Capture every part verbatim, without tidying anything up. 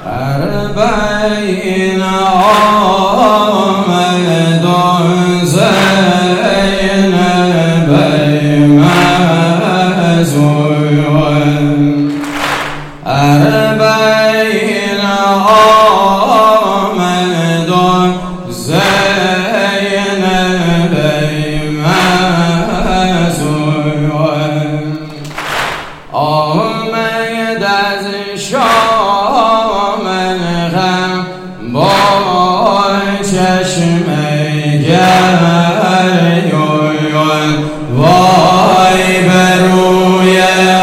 اربعین آمد و زینب مزون اربعین آمد و زینب مزون آمد از شام غم با چشم گریان وای بروی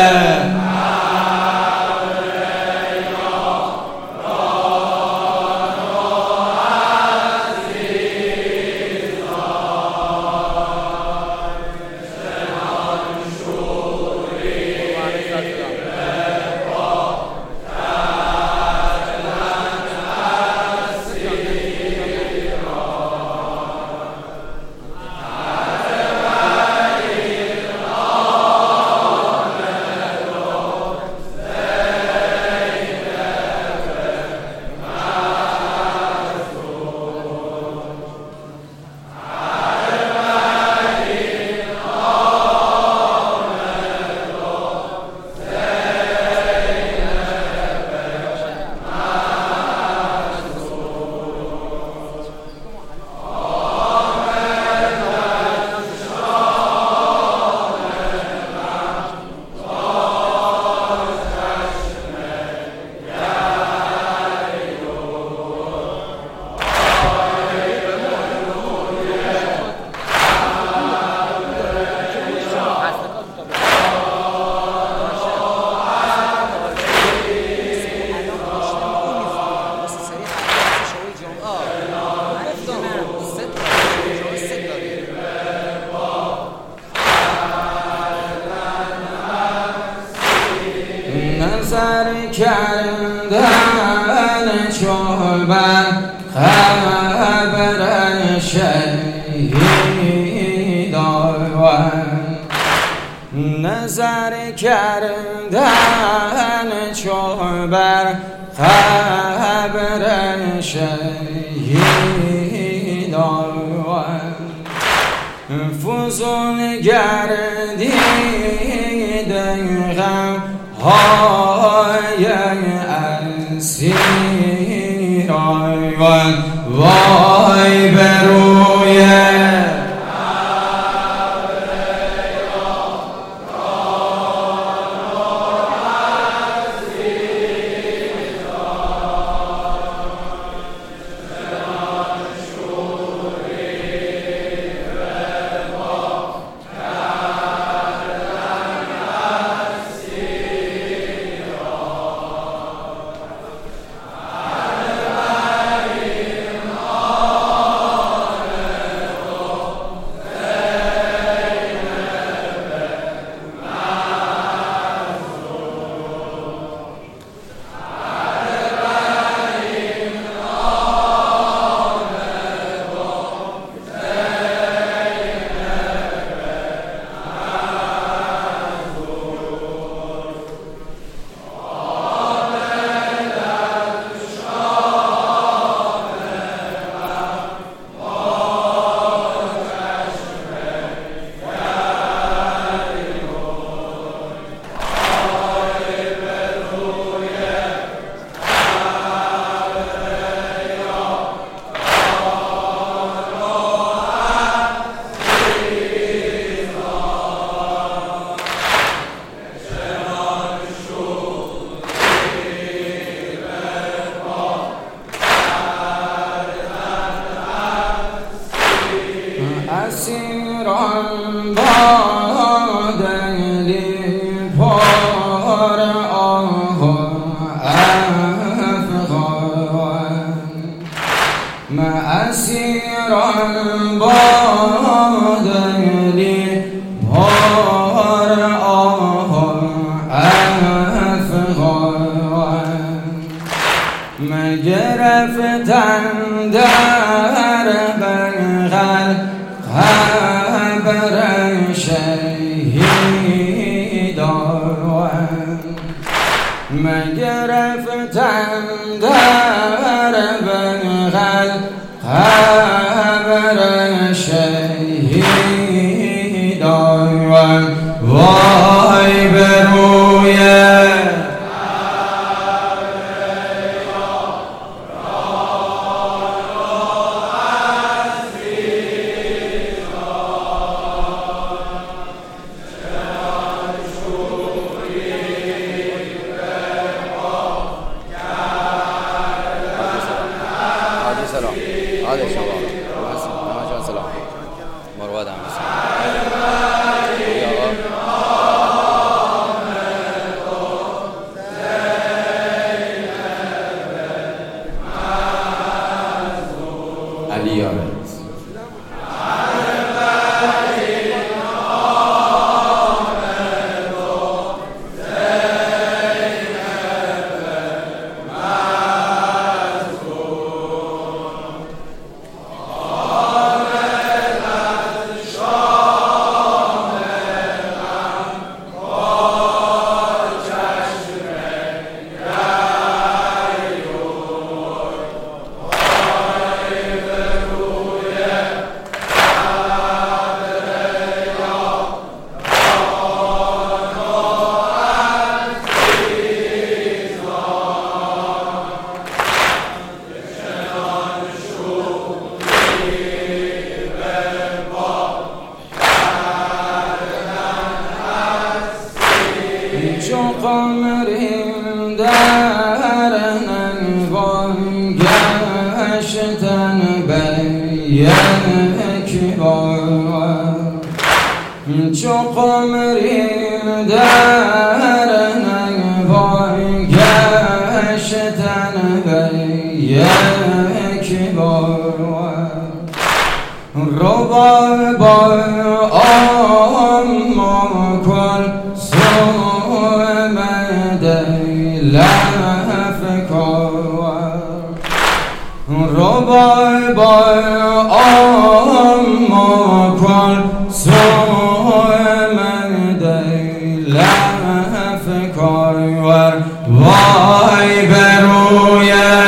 نظر کردن چون بر خبر شهیدان نظر کردن چون بر خبر شهیدان فزون گردیدن غم های اسیران وای بروی اسیران با دلی پر آه و افغان اسیران با دلی پر آه و افغان مگرفتن در بغل خبر شهیدان مگرفتن تندر بغل قبر شهیدان وای بروی سلام عادل شباب نماز سلام مرواد عم علی یارت چو قمریم در ننوان گشتن به یک بار چو قمریم در ننوان گشتن به یک بار ربا با آم کن ربا با آم کن سومن دیلف کار وای برویه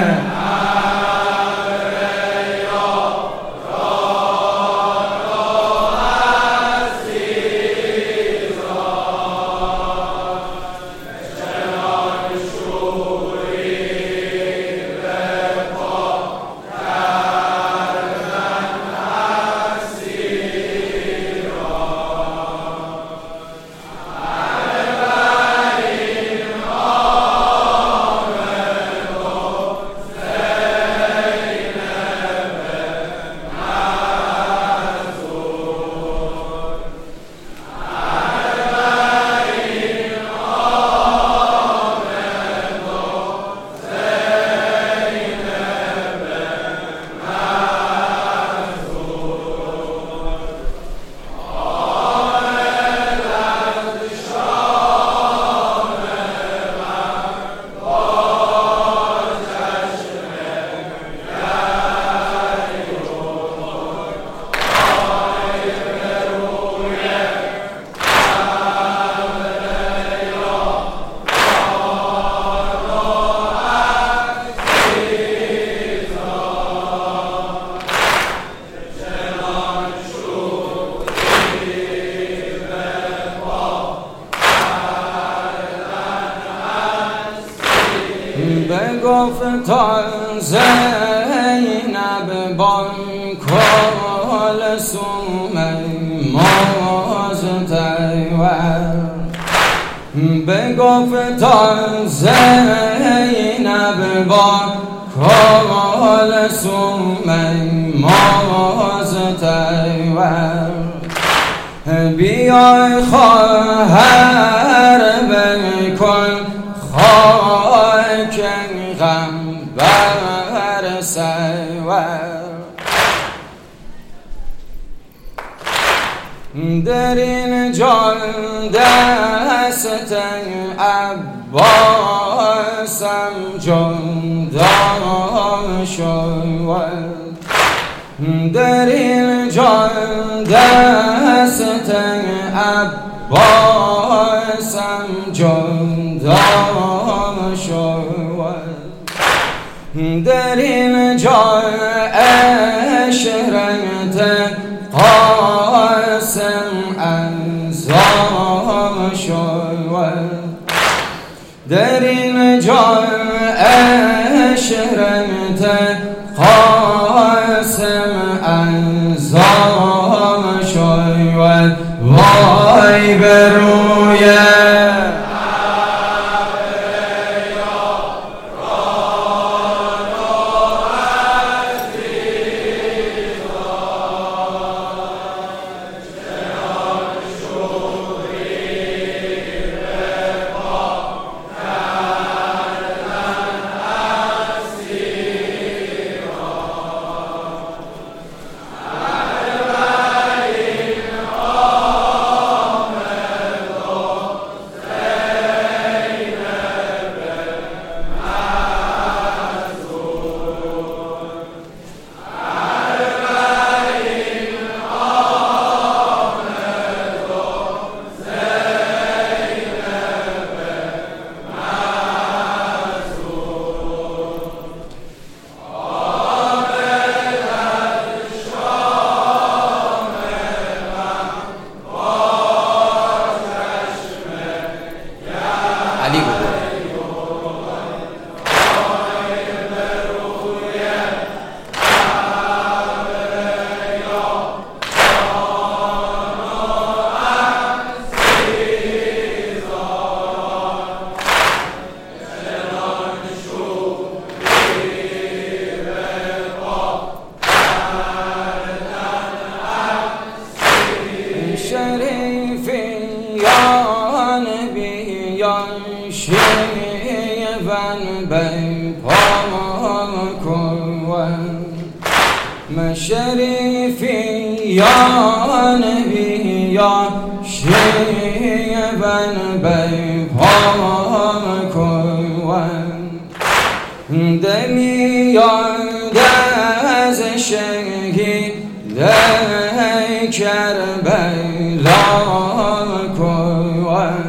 بگفتان زینب بان کلثوم مازدیور بگفتان زینب بان کلثوم مازدیور بیای خواهر بکن خاک غم بر سیور در این جان دست عباسم جدا شد در این جان دست عباسم جدا شد در این جا اشرت قاسم انزا شد در این جا اشرت قاسم انزا شد وای بروی علی بود. شیون بی پاکون مشریفیان بیا شیون بی پاکون دمیاد از شهید کربلا کن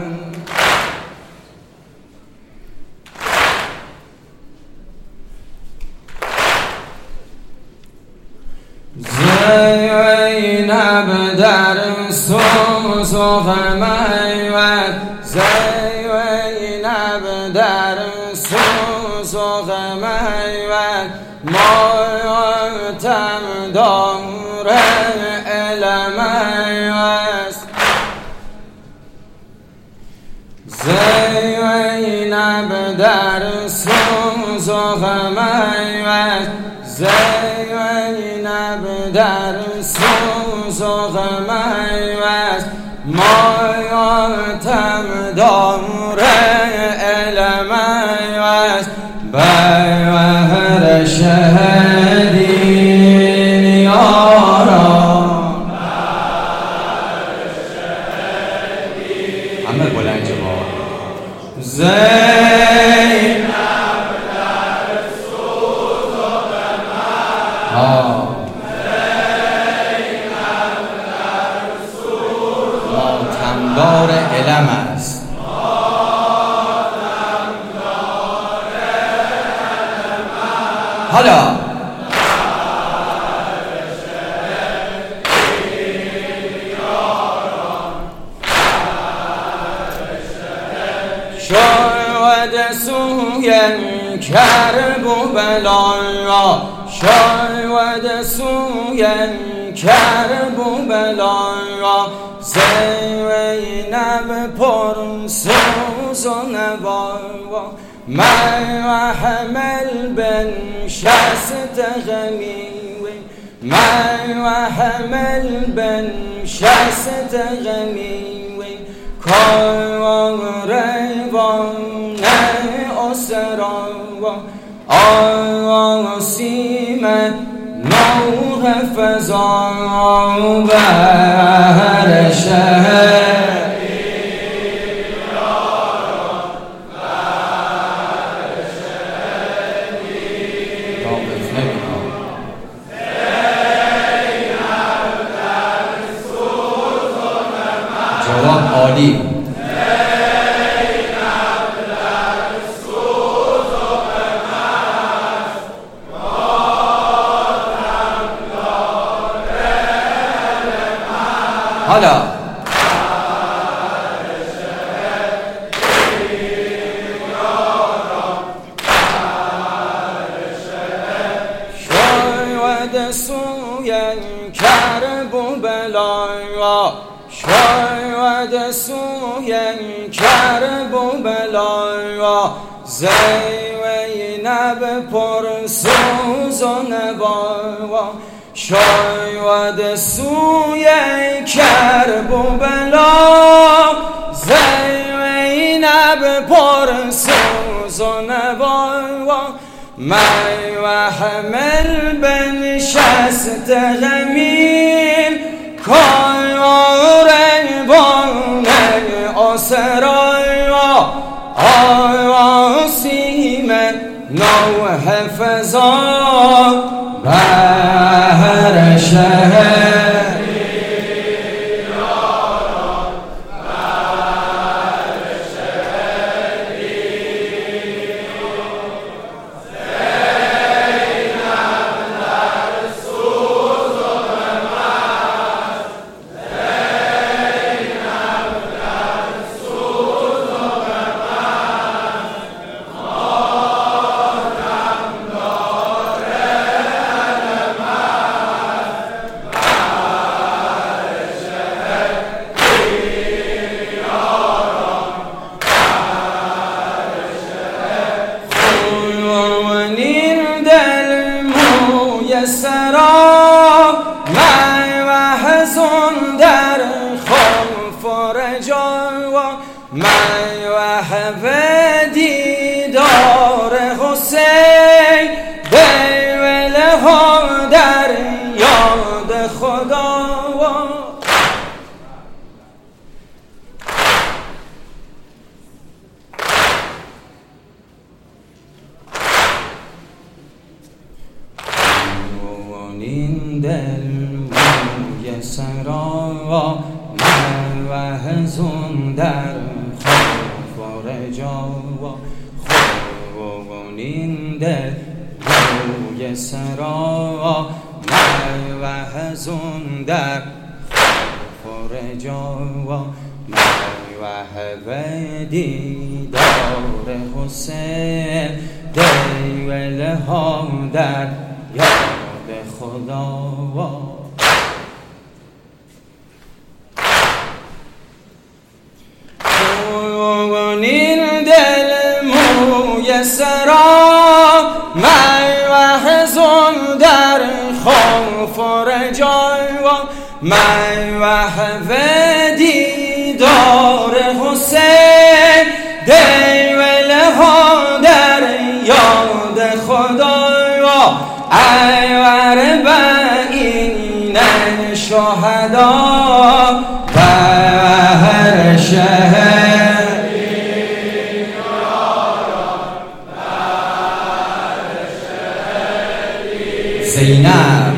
زینب در سوزوق میوت زینب در سوزوق میوت ماتم دار المیوت زینب در سوزوق میوت زینب در سوزوق میوت ماتم دار المیوت بهر شهدین یاران همه بلند جواب زینب در سوزوق میوت ماتمدار علم است حالا شاید سوی کرب و بلا شاید سوی کرب و بلا زینب پر سوز و نوا من وحمل بنشست غمی من وحمل بنشست غمی کار ریوان اسرا آسیم نور فضا بر شهر جواب عالی حالا شاید سوی کرب و بلا، شاید سوی کرب و بلا، زینب پر سوز و نوا. شاید سوی کرب و بلا، زینب پر سوز و نوا. من و حمل بنشست غمین، کار بان آسرای آسیم نو حفظان بهر شهر. سرا من و حزن در خوف و رجا، من و حب دیدار حسین، بیوله ها در یاد خدا. این دل موی سرا من و حزن در خوف و رجا. این دل موی سرا من و حزن در خوف و رجا. من و حب دیدار حسین، دیوله ها در یاد خدا. این دل موی سرا من و حزن در خوف و رجا. من و حب دیدار حسین، دیوله ها در یاد خدا. ایور بین شهدا بهر شهر. زینب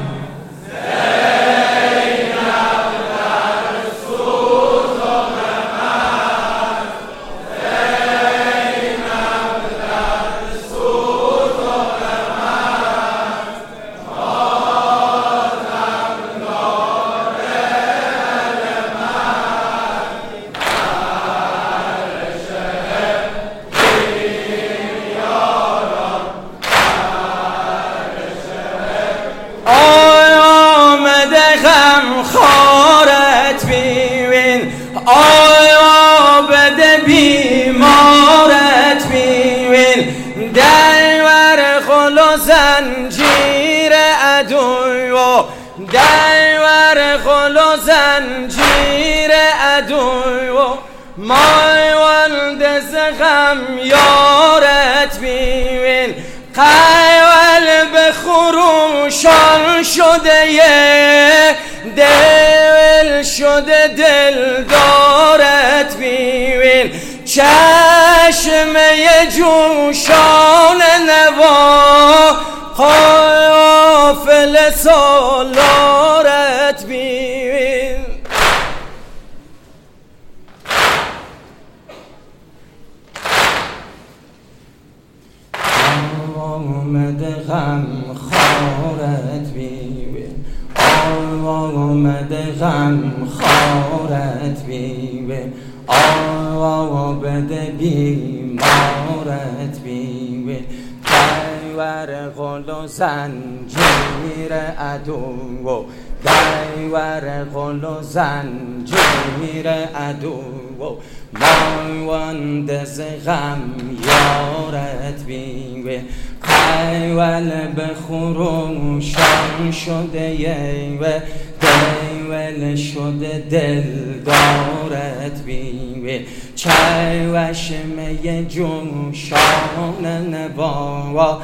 خارت بیوین، آیا بده بیمارت بیوین. دیور خل و زنجیر عدو، دیور خل و زنجیر عدو. مایوان دز غم یارت بیوین، قیول به خروشان شده یه دل شده دل دارت بیوین. چشمه جوشان نوا قافل سالارت بیوین. آمد غم خارت بیوین، آمده غم خارت بیوه آمده بیمارت بیوه دیور غل و زنجیر عدو دیور غل و زنجیر عدو مانده ز غم یارت بیوه قیول به خروشان شده یوه دیول شده دلدارت بیوه چوشمه جوشان نوا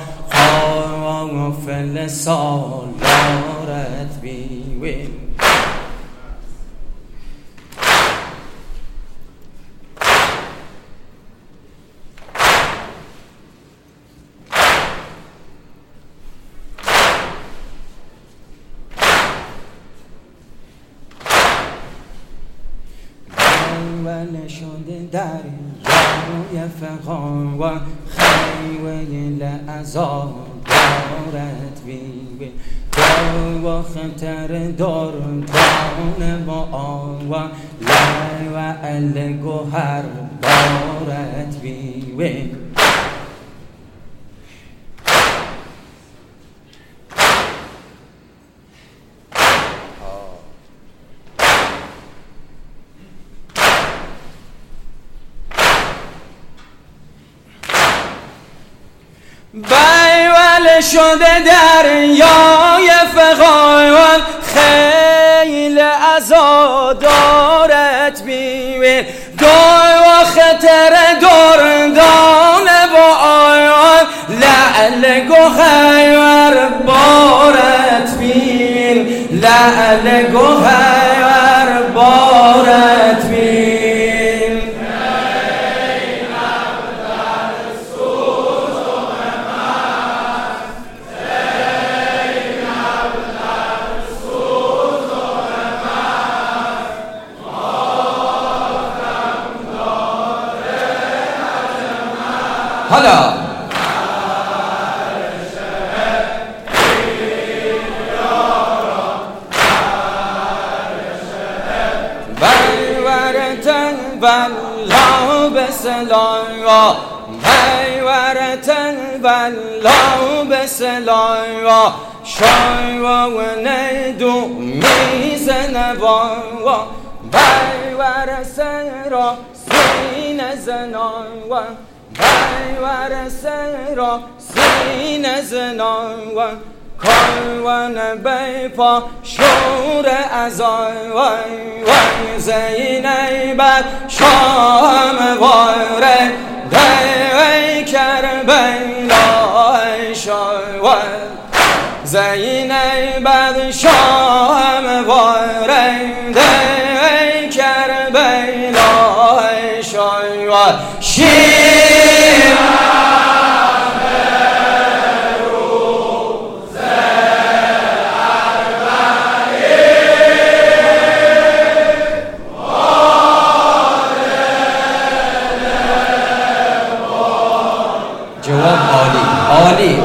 غافل سالارت بیوه ول شده دریای فغان و خیوه لعذابارت بیوه دو و خطر دردان با آن و لعل گوهر بارت بیوه بیول شده دریای فغان خیل عزادارت بیوین دو و خطر دردان با آیان لعل گوهر بارت بیوین لعل گوهر بارت بیوین حالا بیورتن والله بسلایا بیورتن والله بسلایا شایوا و نیدو میزنوا بیورسن را سین زناوا بیور سرا سین زنان و کلون بیپا شور ازای وی وی زینی بر شام واره دیوی کربیلای شای و زینی بر شام واره دیوی کربیلای شای و شیر جواب عالی عالی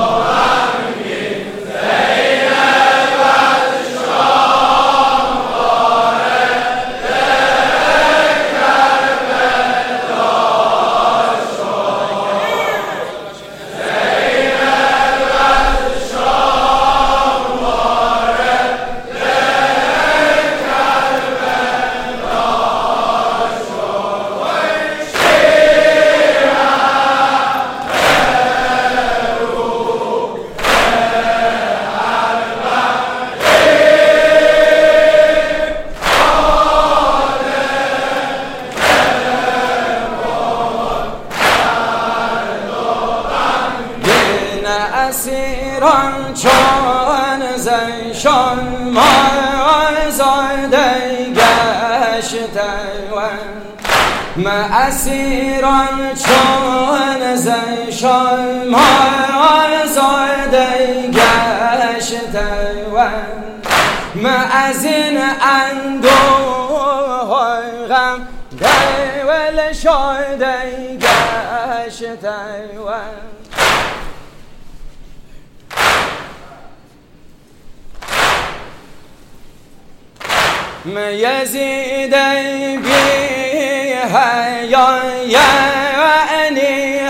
اسیران چون زیشان ما زاده گشتن ما اسیران چون زیشان ما زاده گشتن ما از این اندوه غم دیول شاده گشتن يزيد بها يعني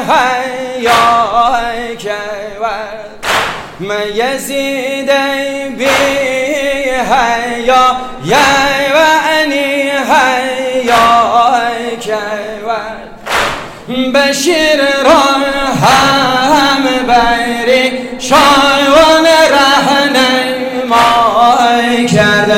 هياك ما يزيد بها يعني هياك بشیر را هم بری شایان رهنمای کرده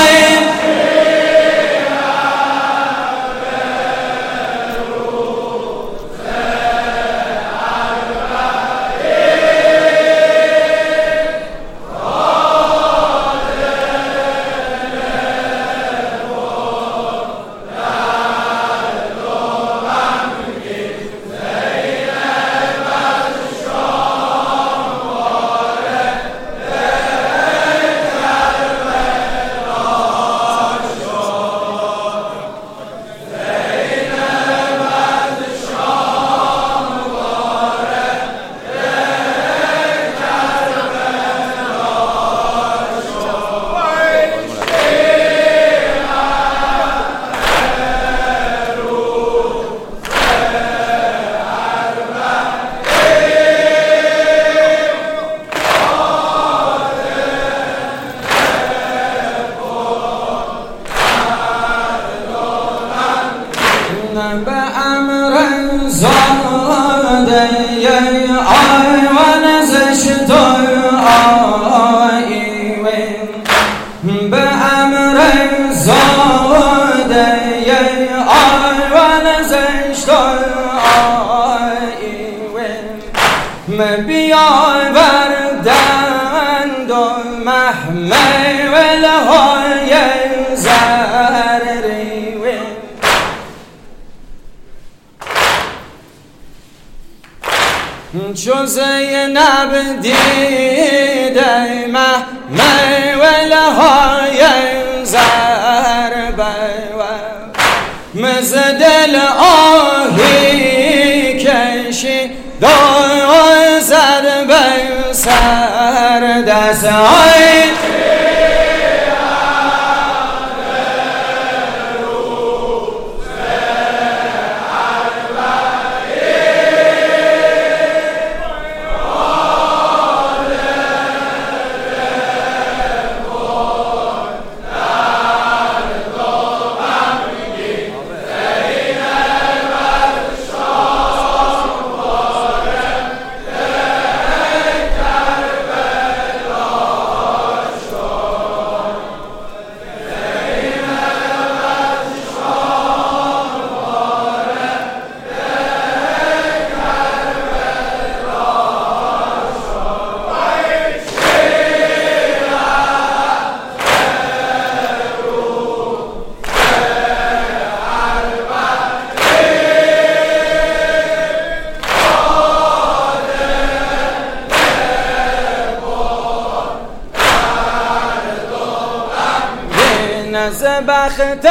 به امر زاده آیوان زشت آیوین به امر زاده آیوان زشت آیوین بیاوردند و محمل های زرریوین چو زینب دیده محمل های زربه مز دل آهی کشی دو زد به سر دست های از بخت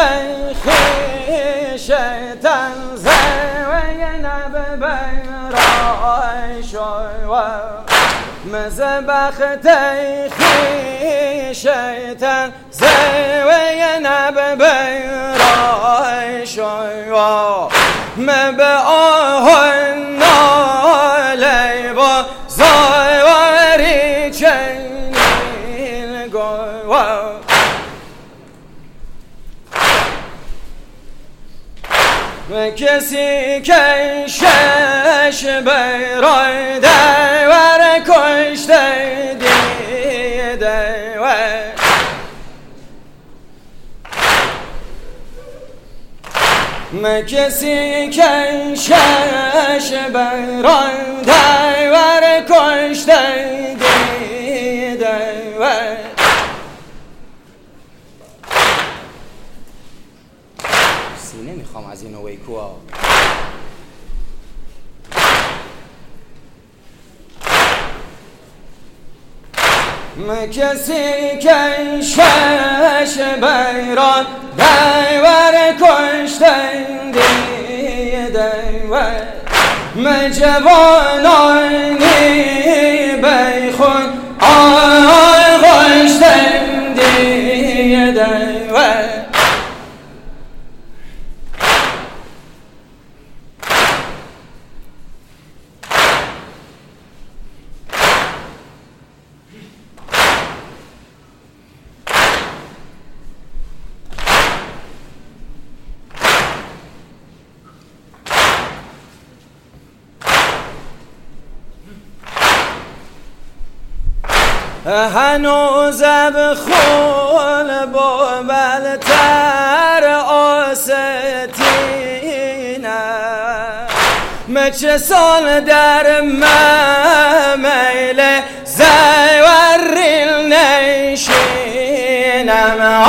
خویشتن زینب برای شو مز بخت خویشتن زینب برای شو مب آهن نالی با زاری چنین گو کسی که شش برای دیور کشته دیده کسی که شش برای دیور کشته دیده نمیخوام از این ویکوها کسی که شش بیران دیور کشته دیده من جوانانی بیخون آی کشته دیده هنوزم خون بابلتر آستینه مچه سال در میل زیورین نشینم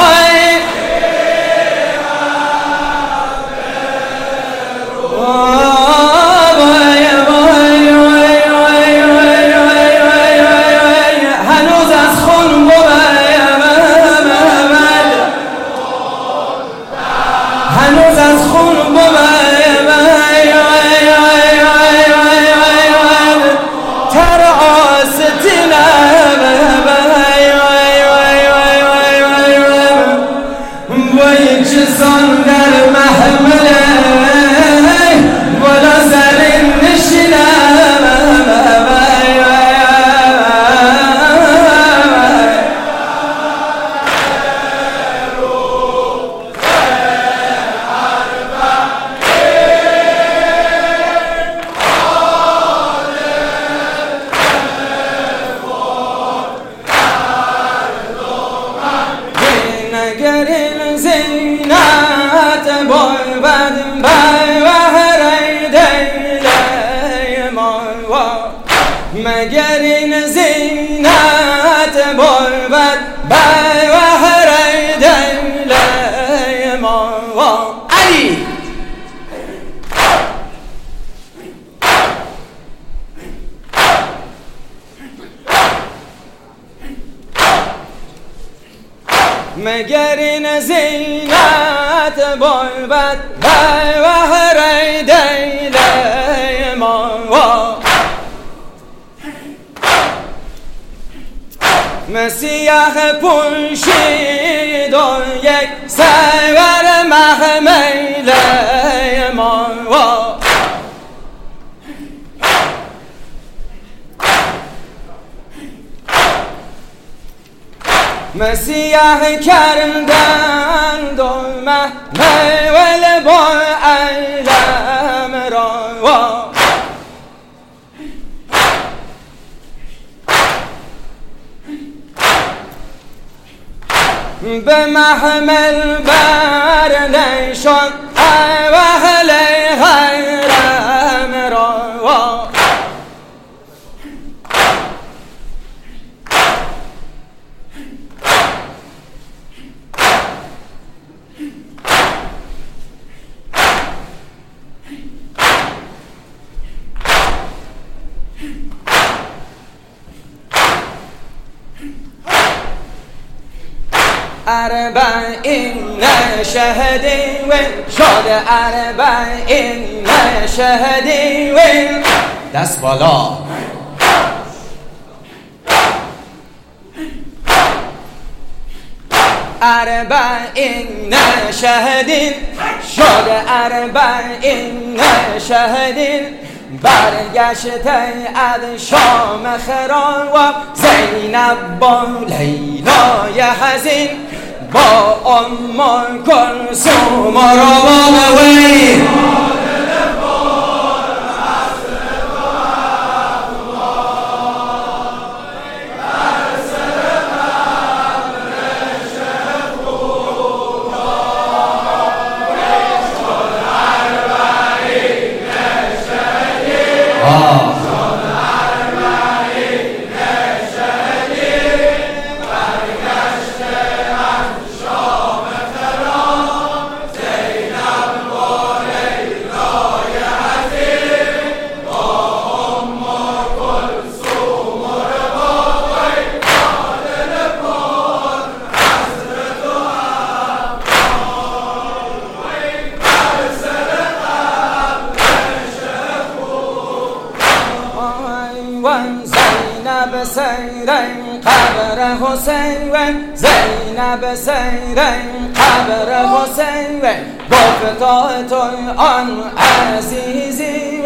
گرین زینت بای بد بای و هری دیلی ما مگرین زینت بای بد بای و هری دیلی ما علی مگرین زینت بای بد بای و هری دیلی ما مسیح پوشید و یک سیور محمیل ما مسیح کردند و محمل با علم را به محمل بردشان و اهل حرم را أربعين شهدي وين شاد أربعين شهدي وين دست بالا أربعين شهدي شاد أربعين شهدي برگشته از شام خران و زینب با لیلای حزین با ام کلثوم را وی زینب سیرین قبر حسین زینب سیرین قبر حسین گفتا تو آن عزیزی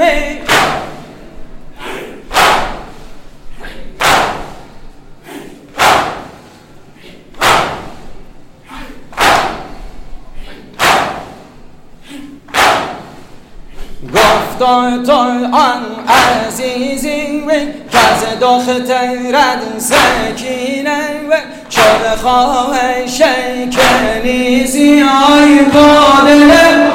گفتا تو آن عزیزی از دخت رد سکینه و شده خواه شکنیزی آی بادله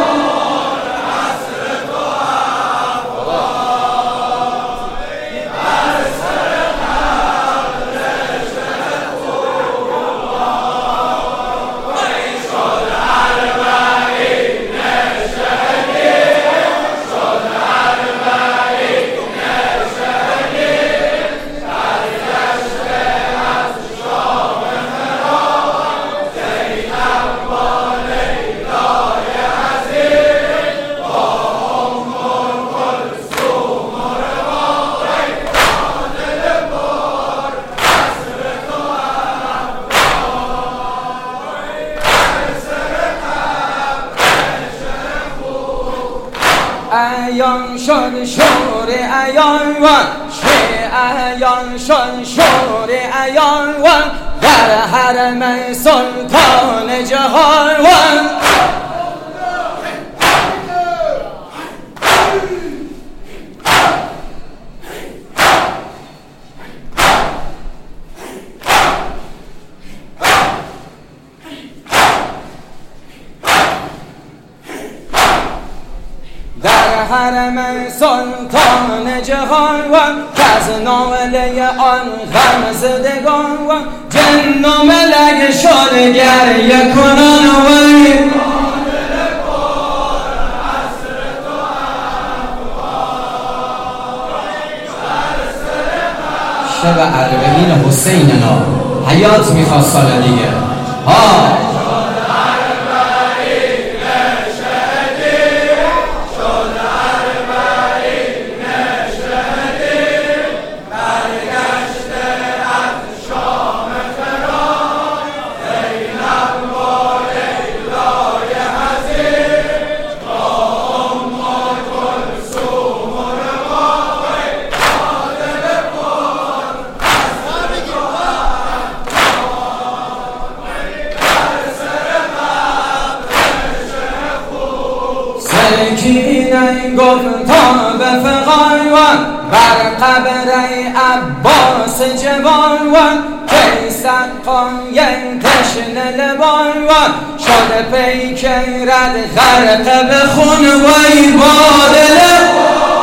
ایان شد شور ایان و ایان شد شور ایان و در حرم سلطان جهان و حرم سلطان جهان و کز ناله آن غم زدگان و جن و ملک شد گریه کنان و شب اربعین حسیننا حیات میخواست سال دیگه ها سکینه گفت تا به فغان و بر قبر عباس جوان و کی سقان یک تشنه لبان و شده پیک رد غرق به خون و ای بادله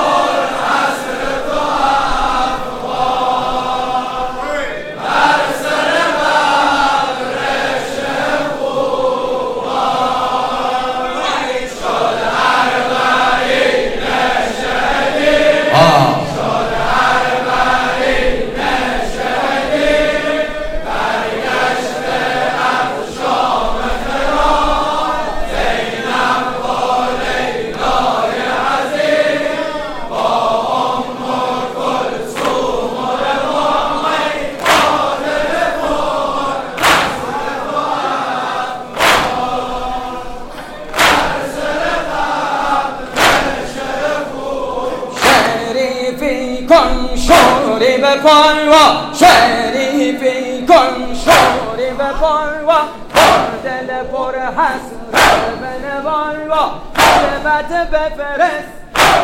کن شوری به پالوا شریفی کن شوری به پالوا با دل پر حسرت به نوالوا علمت بفرست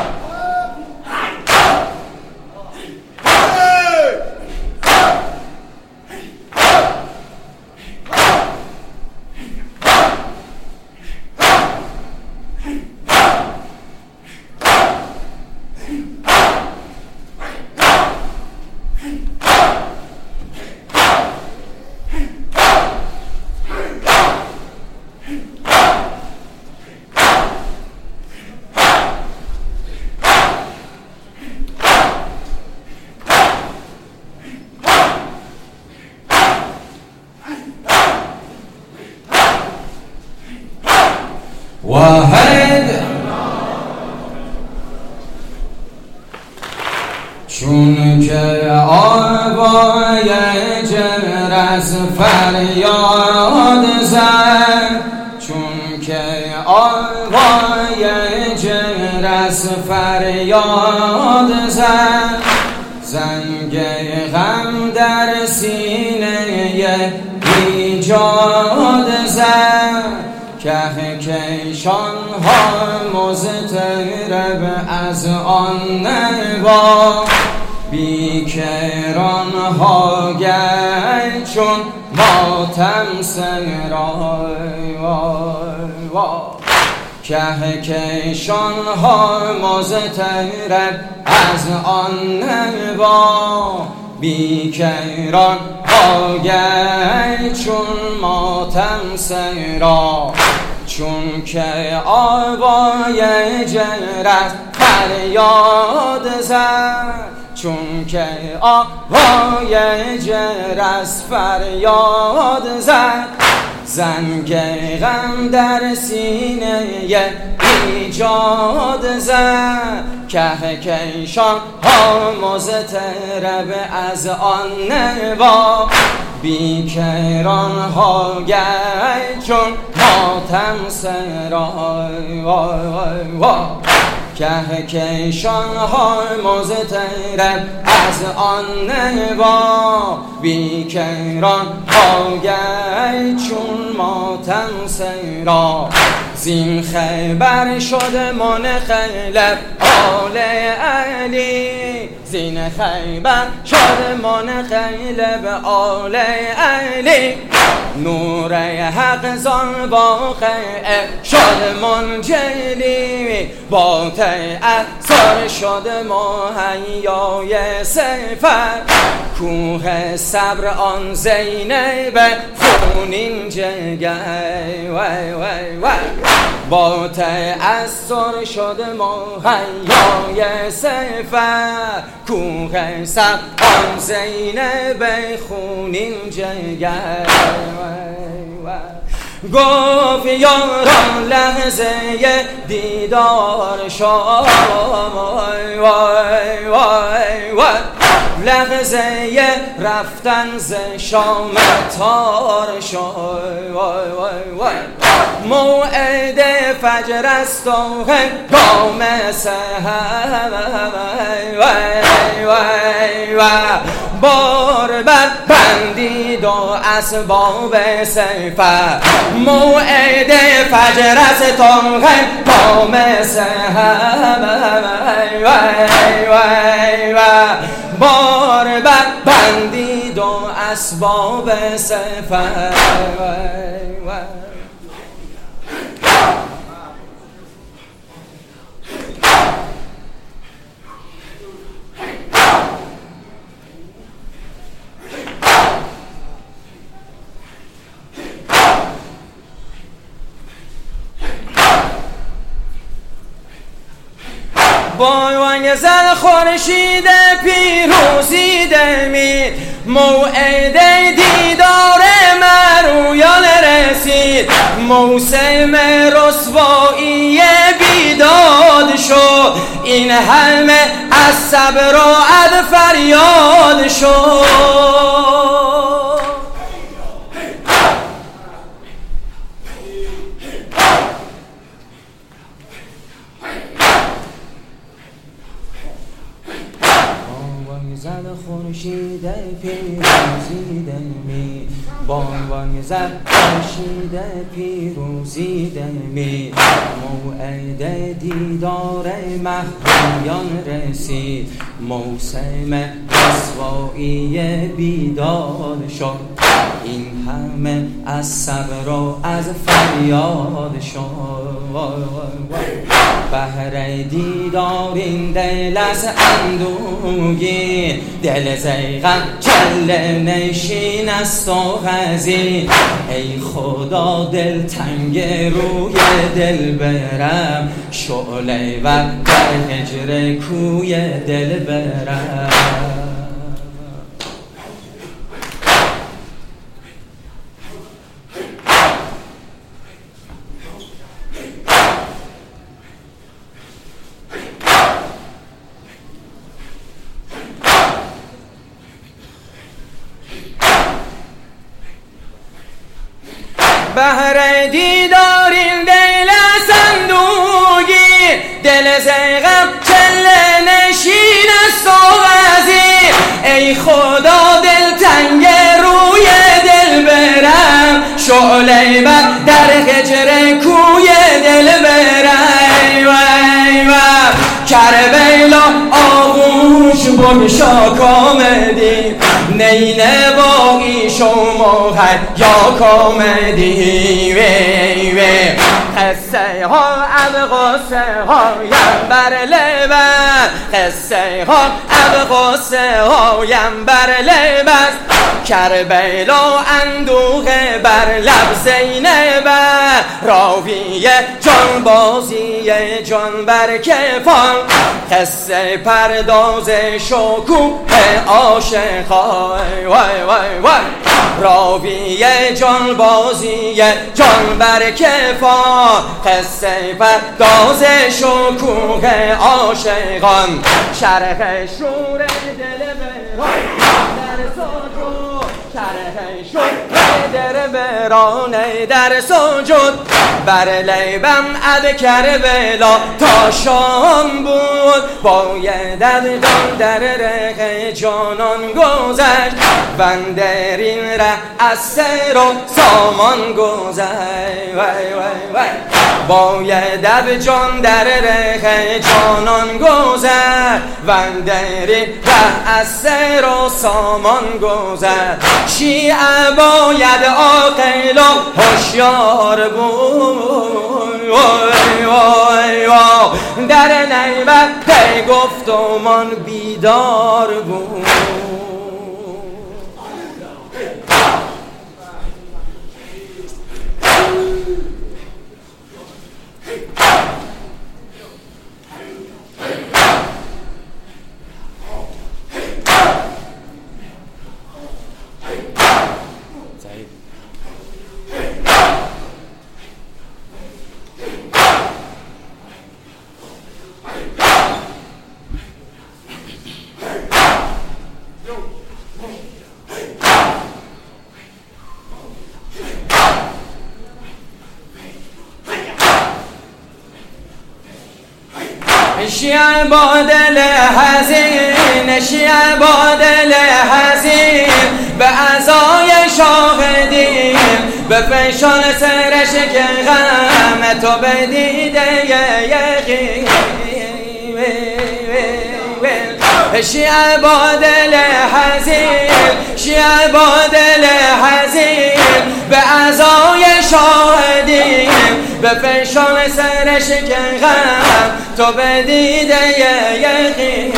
واحد چون که آوای جرس فریاد زد چون که آوای جرس فریاد زد زنگ غم در سینه ایجاد زد که کیشان ها مضطرب از آن نوا بیکران ها گه چون ماتم سرای وای وای که کشان ها مزترب از آن نوا بیکران ها گه چون ماتم سرا چون که آوای جرس فریاد زد چون که آوای جرس فریاد زد زنگ غم در سینه ایجاد زد که کشان ها مضطرب از آن نوا بیکران ها گه چون ماتم سرای وای وای وای که کشان ها مضطرب از آن نوا بیکران ها گه چون ماتم سرا زین خیبر شد من خیلب آل علی زین خیبر شد من خیلب آل علی نور حق زان واقع شد منجلی با تأثیر شد مهیای سفر کوه صبر آن زینب خونین جگر وای وای وای با تأثیر شد مهیای سفر کوه صبر آن زینب خونین جگر گفت یاران لحظه دیدار شد وای وای وای وای لحظه رفتن ز شام تار شد وای وای وای موعد فجر است و هنگام سحر وای وای وای بار بر بندید و اسباب سفر موعد فجر است و هنگام سحر وای وای وای بار بر بندید و اسباب سفر وای وای بانگ زد خورشید پیروزی دمید موعد دیدار مرویان رسید موسم رسوایی بیداد شد این همه از صبر و از فریاد شد زد خورشید پیروزی دمید بانگ زد خورشید پیروزی دمید موعد دیدار مهدیان رسید موسم رسوایی بیداد شد این همه از صبر و از فریاد شد بهر دیدار این دل از اندوهی دل زیغم چله نشین است و غزین ای خدا دل تنگ روی دل برم شعله و در هجر کوی دل برم بهر دیدار این دل صندوقی دل زیغم چله نشین است و غزین ای خدا دل تنگ روی دل برم شعله بر در هجر کوی دل برم وای وای کربلا آغوش بگشا کامدی نینه باقی شما هر یا کامدی وی وی قصه ها اب قصه هایم بر لبن قصه ها اب قصه هایم بر لبن کربلا اندوه بر لب زینب راوی جان بازی جان بر کفان قصه پرداز شکوه عاشقای وای وای وای راوی جان بازی جان بر کفان قصه پرداز شکوه عاشقان شرح شور دل بران در سجود شرح شور دل بران در سجود بر لیبم اد کربلا تا شام بود باید ادگان در رق جانان گذشت بندرین ره از سر و سامان گذشت وای وای وای باید اد جان در رق جانان گذشت بندرین ره از سر و سامان گذشت شیعه باید عاقل و هوشیار بود وای وای وای در نیمت پی گفتمان بیدار بود شیعه با دل حزین شیعه با دل حزین به عزای شاهدین به فشان سرش که غم تو به دیده یقین شیعه با دل حزین شیعه با دل حزین به عزای شاهدین به فشان سرش که غم تو به دیده یقین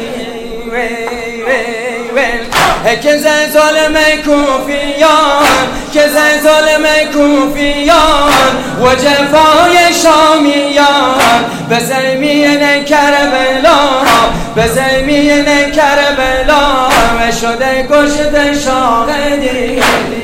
که ز ظلم کوفیان که ز ظلم کوفیان و جفای شامیان به زمین کربلا به زمین کربلا شده کشته شاهدی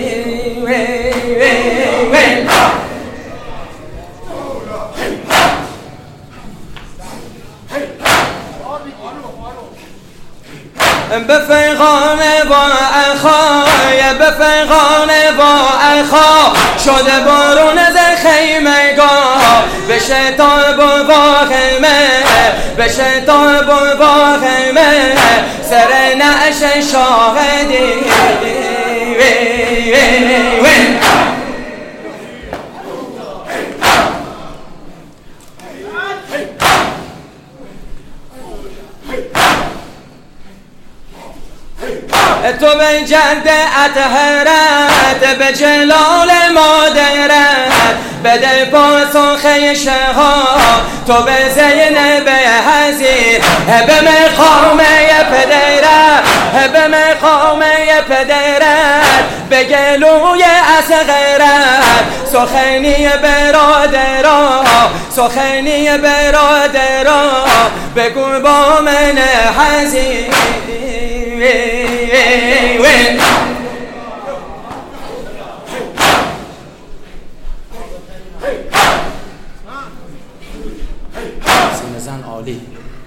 به فیغان با اخای به فیغان با اخا شده بارون ز خیمگاه به شتاب و واخمه به شتاب و واخمه سر نعش شاهدی تو به جد اطهرت به جلال مادرت بده پاسخ شها تو به زینب حزین به مقام پدرت به مقام پدرت به گلوی اصغرت سخنی برادرا سخنی برادرا بگو با من حزین سینه زن عالی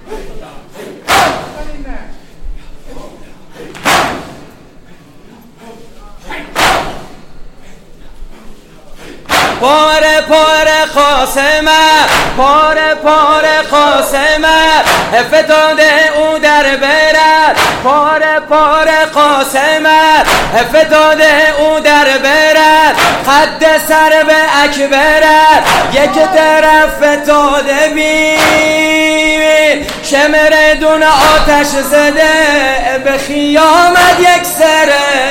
پاره پاره خاصمه پاره پاره خاصمه فتاده او در برد پاره پاره خاصمه فتاده او در برد خد سر به اکبرد یک طرف فتاده بین شمردون آتش زده به خیامت یک سره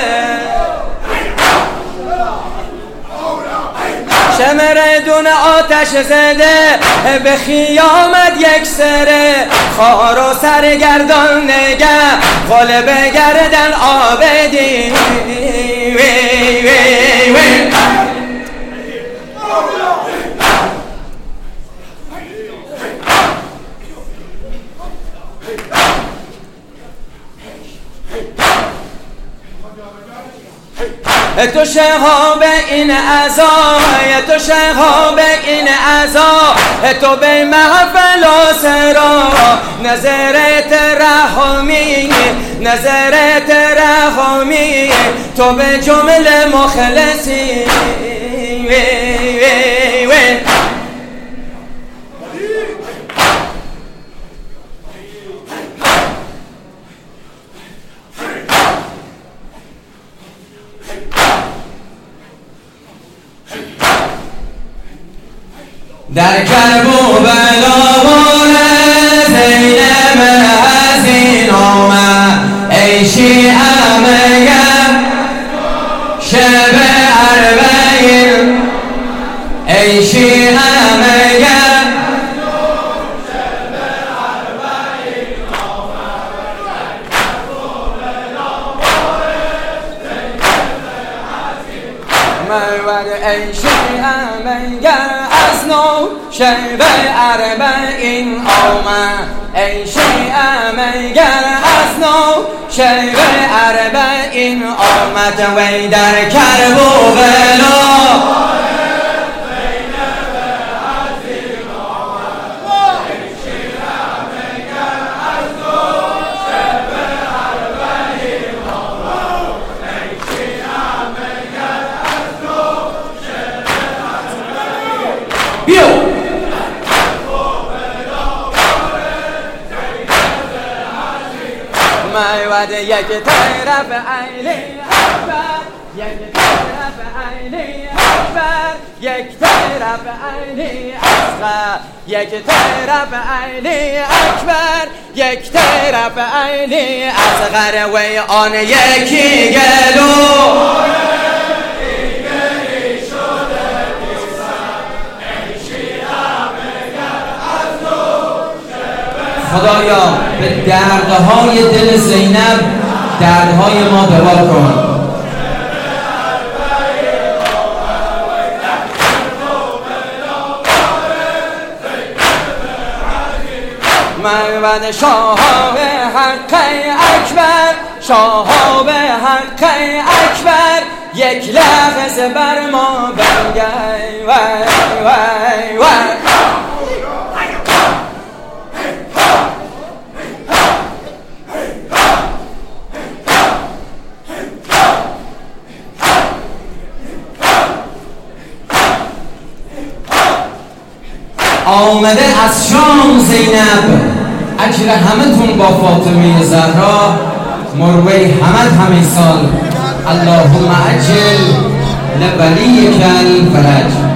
شمردون آتش زده به خیامت یک سره خار و سرگردان نگه غالب گردن آبدی وی وی وی تو شهاب این عزا تو شهاب این عزا تو به محفل و سرا نظرت رحمی نظرت رحمی تو به جمله مخلصی وی وی وی در کرب و بلاوان زینب حزین آمد ای شیعه مگر شب اربعین ای شیعه مگر شب اربعین آمد در کرب و بلاوان زینب حزین آمد ای شیعه مگر از نو شب اربعین آمد ای شیعه مگر از نو شب اربعین آمد وی در کرب و بلا بیو میواد یک طرف علی اکبر یک طرف علی اکبر یک طرف علی اصغر یک طرف علی اکبر یک طرف علی اصغر وی آن یکی گلو خدایا به دردهای دل زینب دردهای ما دوا کن. من شاهاب حق اکبر شاهاب حق اکبر یک لحظه بر ما بنگر وای وای وای آمده از شام زینب اجر همه تون با فاطمه زهرا مروه همه همین سال اللهم اجل لولیک الفرج.